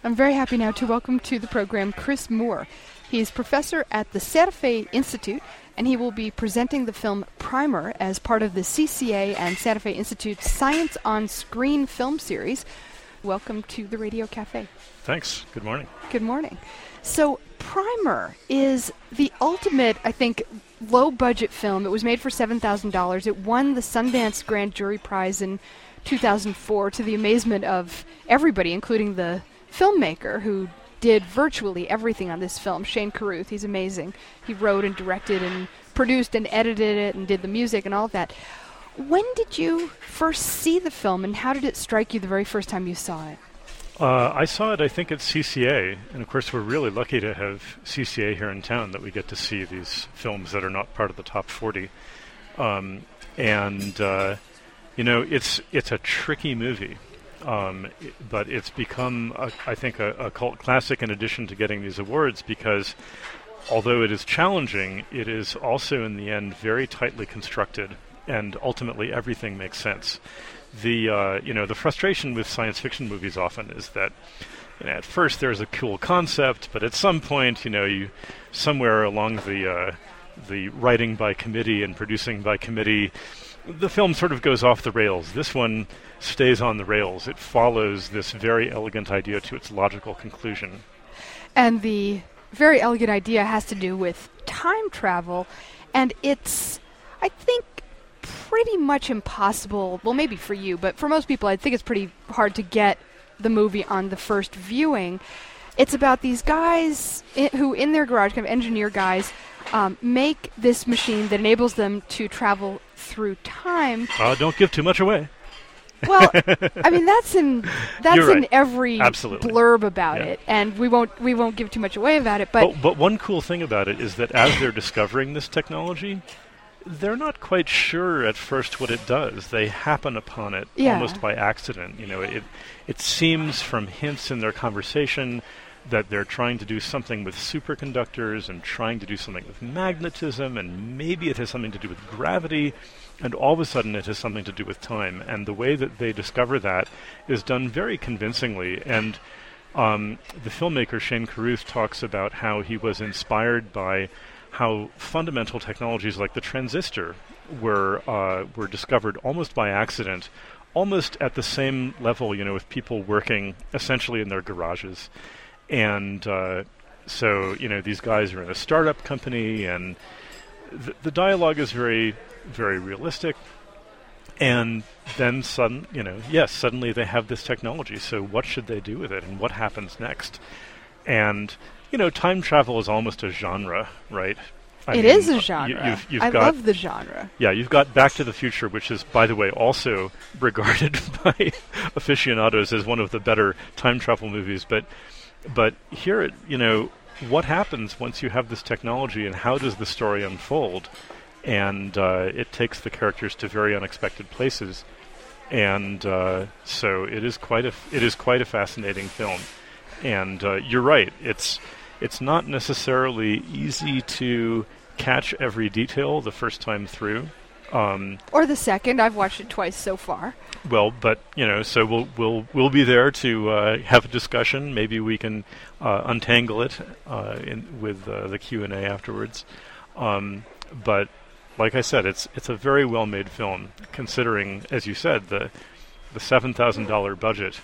I'm very happy now to welcome to the program Chris Moore. He's professor at the Santa Fe Institute, and he will be presenting the film Primer as part of the CCA and Santa Fe Institute's Science on Screen film series. Welcome to the Radio Cafe. Thanks. Good morning. Good morning. So Primer is the ultimate, I think, low-budget film. It was made for $7,000. It won the Sundance Grand Jury Prize in 2004 to the amazement of everybody, including the filmmaker who did virtually everything on this film, Shane Carruth. He's amazing. He wrote and directed and produced and edited it and did the music and all of that. When did you first see the film, and how did it strike you the very first time you saw it? I saw it, I think, at CCA, and of course we're really lucky to have CCA here in town, that we get to see these films that are not part of the top 40. You know, it's a tricky movie. But it's become, I think, a cult classic in addition to getting these awards, because although it is challenging, it is also in the end very tightly constructed, and ultimately everything makes sense. The frustration with science fiction movies often is that, at first there's a cool concept, but at some point, you somewhere along the writing by committee and producing by committee, the film sort of goes off the rails. This one stays on the rails. It follows this very elegant idea to its logical conclusion. And the very elegant idea has to do with time travel, and it's, I think, pretty much impossible, well, maybe for you, but for most people, I think it's pretty hard to get the movie on the first viewing. It's about these guys who, in their garage, kind of engineer guys, make this machine that enables them to travel through time. Don't give too much away. Well, I mean, that's in right. every Absolutely. blurb about it, and we won't give too much away about it. But one cool thing about it is that as they're discovering this technology, they're not quite sure at first what it does. They happen upon it almost by accident. It seems from hints in their conversation that they're trying to do something with superconductors and trying to do something with magnetism, and maybe it has something to do with gravity, and all of a sudden it has something to do with time. And the way that they discover that is done very convincingly. And the filmmaker Shane Carruth talks about how he was inspired by how fundamental technologies like the transistor were discovered almost by accident, almost at the same level, with people working essentially in their garages. And so, these guys are in a startup company, and the dialogue is very, very realistic. And then suddenly they have this technology. So what should they do with it, and what happens next? And time travel is almost a genre, right? It is a genre. I love the genre. Yeah, you've got Back to the Future, which is, by the way, also regarded by aficionados as one of the better time travel movies. But here, what happens once you have this technology, and how does the story unfold? And it takes the characters to very unexpected places, and so it is quite a fascinating film. And you're right; it's not necessarily easy to catch every detail the first time through. Or the second. I've watched it twice so far. Well, but so we'll be there to have a discussion. Maybe we can untangle it with the Q&A afterwards. But like I said, it's a very well made film, considering, as you said, the $7,000 budget.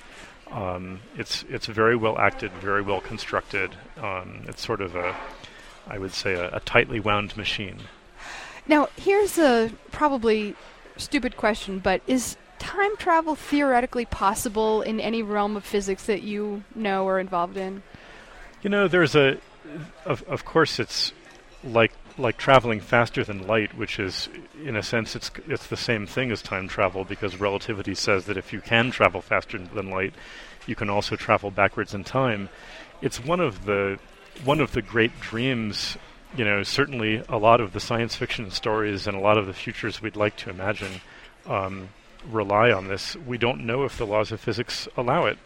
It's very well acted, very well constructed. It's sort of I would say a tightly wound machine. Now, here's a probably stupid question, but is time travel theoretically possible in any realm of physics that you know or involved in? There's of course it's like traveling faster than light, which is, in a sense, it's the same thing as time travel, because relativity says that if you can travel faster than light, you can also travel backwards in time. It's one of the great dreams. Certainly a lot of the science fiction stories and a lot of the futures we'd like to imagine rely on this. We don't know if the laws of physics allow it.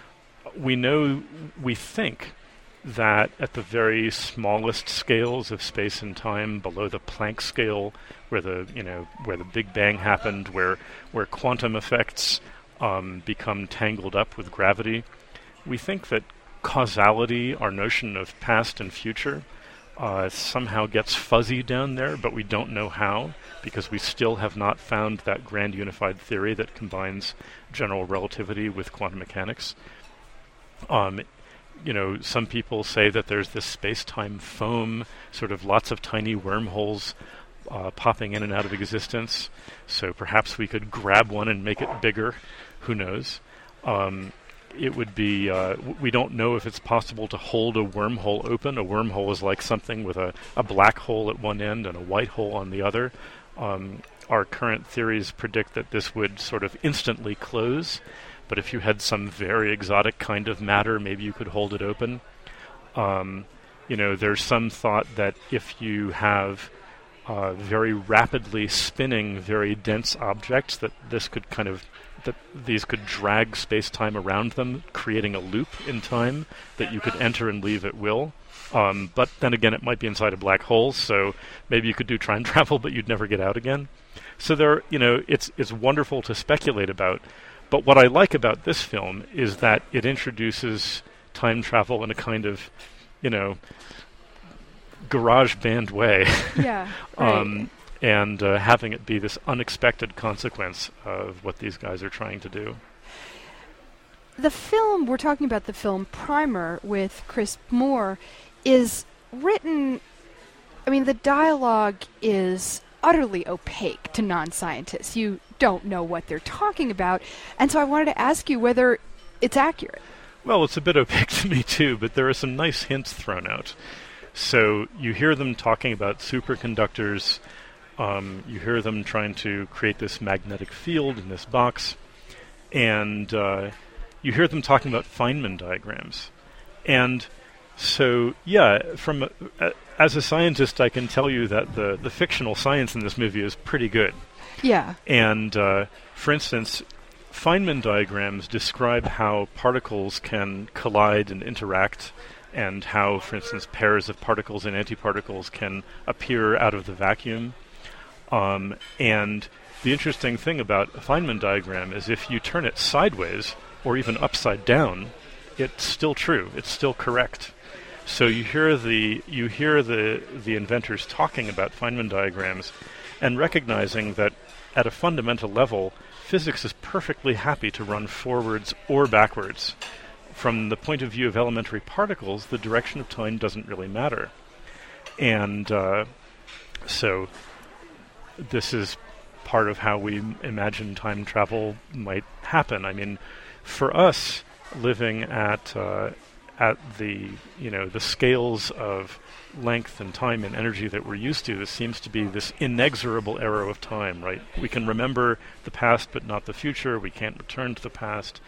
We think that at the very smallest scales of space and time, below the Planck scale, where the Big Bang happened, where quantum effects become tangled up with gravity, we think that causality, our notion of past and future, somehow gets fuzzy down there, but we don't know how, because we still have not found that grand unified theory that combines general relativity with quantum mechanics. Some people say that there's this space-time foam, sort of lots of tiny wormholes popping in and out of existence. So perhaps we could grab one and make it bigger. Who knows? It would be, we don't know if it's possible to hold a wormhole open. A wormhole is like something with a black hole at one end and a white hole on the other. Our current theories predict that this would sort of instantly close, but if you had some very exotic kind of matter, maybe you could hold it open. There's some thought that if you have very rapidly spinning, very dense objects, that these could drag space-time around them, creating a loop in time that you could enter and leave at will. But then again, it might be inside a black hole, so maybe you could do time travel, but you'd never get out again. So it's wonderful to speculate about. But what I like about this film is that it introduces time travel in a kind of, garage band way. Yeah. Right. And having it be this unexpected consequence of what these guys are trying to do. The film, we're talking about the film Primer with Chris Moore, is written, the dialogue is utterly opaque to non-scientists. You don't know what they're talking about, and so I wanted to ask you whether it's accurate. Well, it's a bit opaque to me too, but there are some nice hints thrown out. So you hear them talking about superconductors. You hear them trying to create this magnetic field in this box, and you hear them talking about Feynman diagrams. And so, as a scientist, I can tell you that the fictional science in this movie is pretty good. Yeah. And, for instance, Feynman diagrams describe how particles can collide and interact, and how, for instance, pairs of particles and antiparticles can appear out of the vacuum. And the interesting thing about a Feynman diagram is if you turn it sideways or even upside down, it's still true. It's still correct. So you hear the inventors talking about Feynman diagrams and recognizing that at a fundamental level, physics is perfectly happy to run forwards or backwards. From the point of view of elementary particles, the direction of time doesn't really matter. And so this is part of how we imagine time travel might happen. For us, living at the the scales of length and time and energy that we're used to, this seems to be this inexorable arrow of time, right? We can remember the past but not the future. We can't return to the past.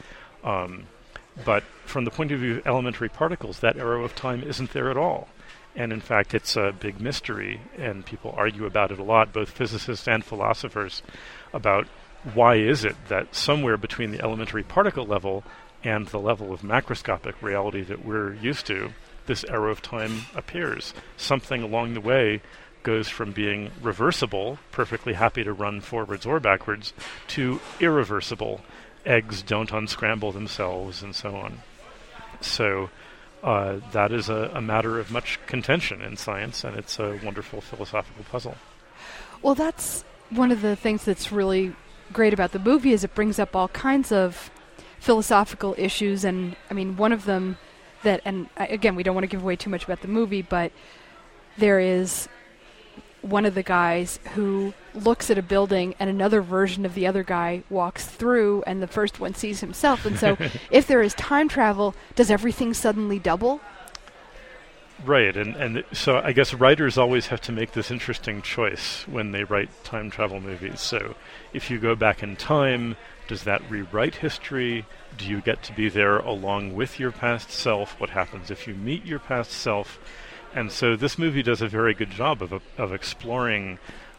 But from the point of view of elementary particles, that arrow of time isn't there at all. And in fact, it's a big mystery, and people argue about it a lot, both physicists and philosophers, about why is it that somewhere between the elementary particle level and the level of macroscopic reality that we're used to, this arrow of time appears. Something along the way goes from being reversible, perfectly happy to run forwards or backwards, to irreversible. Eggs don't unscramble themselves, and so on. So that is a matter of much contention in science, and it's a wonderful philosophical puzzle. Well, that's one of the things that's really great about the movie, is it brings up all kinds of philosophical issues, and one of them that, and again, we don't want to give away too much about the movie, but there is one of the guys who looks at a building and another version of the other guy walks through, and the first one sees himself. And so if there is time travel, does everything suddenly double? Right, and so I guess writers always have to make this interesting choice when they write time travel movies. So if you go back in time, does that rewrite history? Do you get to be there along with your past self? What happens if you meet your past self? And so this movie does a very good job of exploring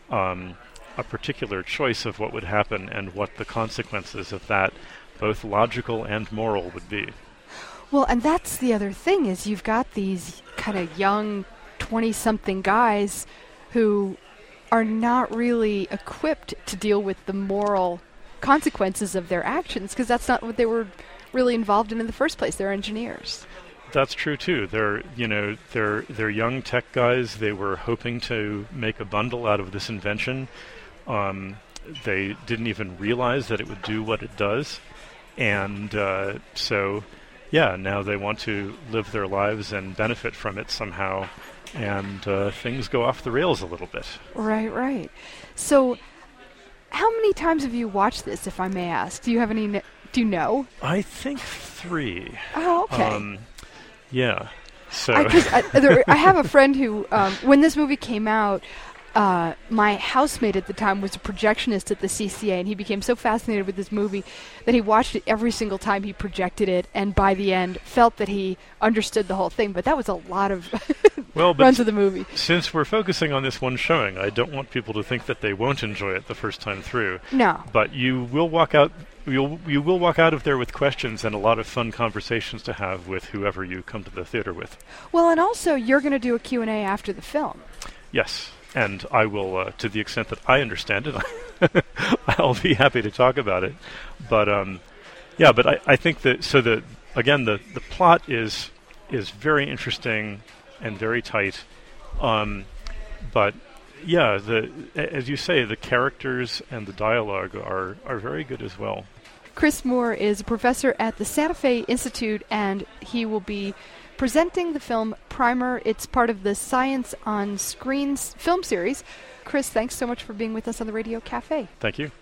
a particular choice of what would happen and what the consequences of that, both logical and moral, would be. Well, and that's the other thing, is you've got these kind of young 20-something guys who are not really equipped to deal with the moral consequences of their actions, because that's not what they were really involved in the first place. They're engineers. That's true too. They're young tech guys. They were hoping to make a bundle out of this invention. They didn't even realize that it would do what it does, and now they want to live their lives and benefit from it somehow. And things go off the rails a little bit. Right. So, how many times have you watched this, if I may ask? Do you have any? Do you know? I think 3. Oh, okay. Yeah. So I have a friend who, when this movie came out, my housemate at the time was a projectionist at the CCA, and he became so fascinated with this movie that he watched it every single time he projected it, and by the end felt that he understood the whole thing. But that was a lot of runs of the movie. Since we're focusing on this one showing, I don't want people to think that they won't enjoy it the first time through. No. But you will walk out. You will walk out of there with questions and a lot of fun conversations to have with whoever you come to the theater with. Well, and also you're going to do a Q&A after the film. Yes, and I will, to the extent that I understand it, I'll be happy to talk about it. But I think that the plot is very interesting and very tight. But yeah, as you say, the characters and the dialogue are very good as well. Chris Moore is a professor at the Santa Fe Institute, and he will be presenting the film Primer. It's part of the Science on Screen film series. Chris, thanks so much for being with us on the Radio Cafe. Thank you.